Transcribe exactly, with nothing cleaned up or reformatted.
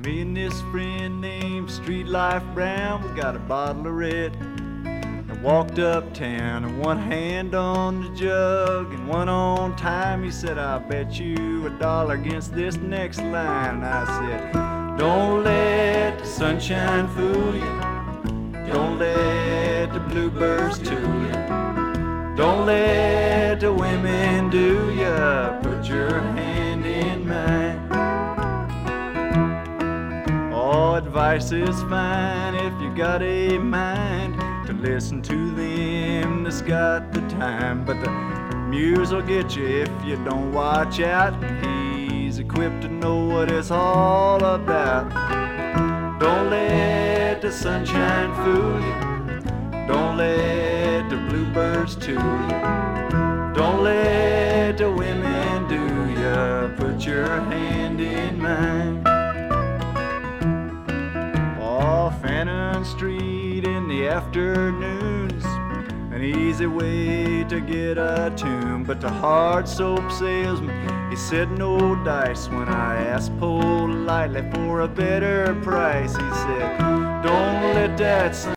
Me and this friend named Street Life Brown, we got a bottle of red and walked uptown, and one hand on the jug and one on time. He said, I'll bet you a dollar against this next line. And I said, don't let the sunshine fool you, don't let the bluebirds tool you, don't let the women do ya, put your hand in mine. All advice is fine if you got a mind to listen to them that's got the time, but the muse will get you if you don't watch out. He's equipped to know what it's all about. Don't let the sunshine fool you, don't let the bluebirds tool you, don't let the women do ya, put your hand in mine. Off Annan Street in the afternoons, an easy way to get a tune, but the hard soap salesman, he said no dice. When I asked politely for a better price, he said, don't let that